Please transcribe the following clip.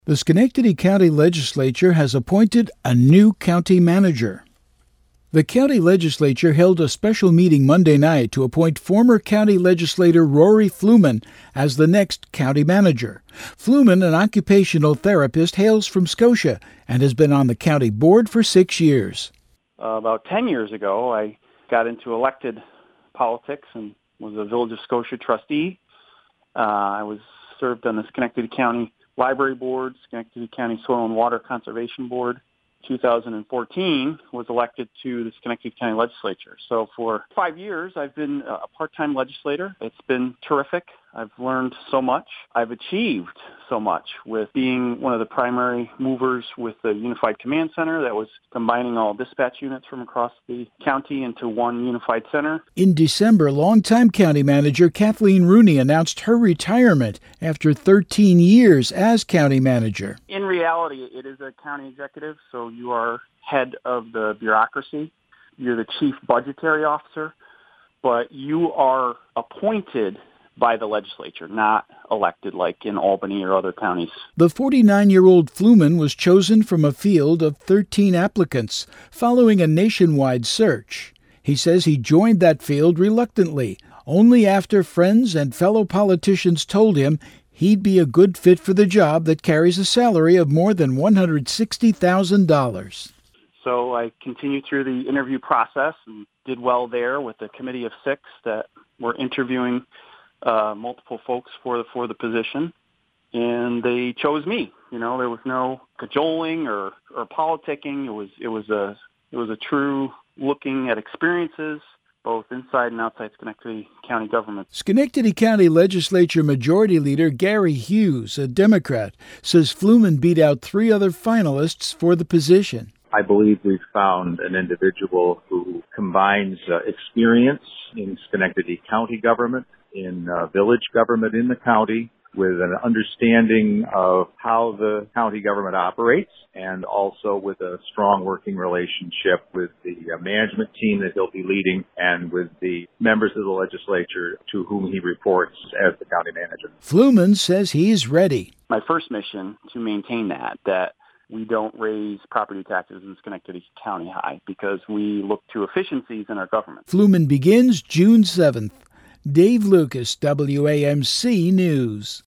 The Schenectady County Legislature has appointed a new county manager. The county legislature held a special meeting Monday night to appoint former county legislator Rory Fluman as the next county manager. Fluman, an occupational therapist, hails from Scotia and has been on the county board for 6 years. About 10 years ago, I got into elected politics and was a Village of Scotia trustee. I served on the Schenectady County Library Board, Schenectady County Soil and Water Conservation Board. 2014 was elected to the Schenectady County Legislature. So for 5 years, I've been a part-time legislator. It's been terrific. I've learned so much. I've achieved so much with being one of the primary movers with the Unified Command Center that was combining all dispatch units from across the county into one unified center. In December, longtime county manager Kathleen Rooney announced her retirement after 13 years as county manager. In reality, it is a county executive, so you are head of the bureaucracy. You're the chief budgetary officer, but you are appointed by the legislature, not elected like in Albany or other counties. The 49-year-old Fluman was chosen from a field of 13 applicants following a nationwide search. He says he joined that field reluctantly, only after friends and fellow politicians told him he'd be a good fit for the job that carries a salary of more than $160,000. So I continued through the interview process and did well there with a committee of 6 that were interviewing multiple folks for the position, and they chose me. You know, there was no cajoling or politicking. It was a true looking at experiences, both inside and outside Schenectady County government. Schenectady County Legislature Majority Leader Gary Hughes, a Democrat, says Fluman beat out 3 other finalists for the position. I believe we've found an individual who combines experience in Schenectady County government, in village government in the county, with an understanding of how the county government operates, and also with a strong working relationship with the management team that he'll be leading and with the members of the legislature to whom he reports as the county manager. Fluman says he's ready. My first mission to maintain that we don't raise property taxes in Schenectady County high, because we look to efficiencies in our government. Fluman begins June 7th. Dave Lucas, WAMC News.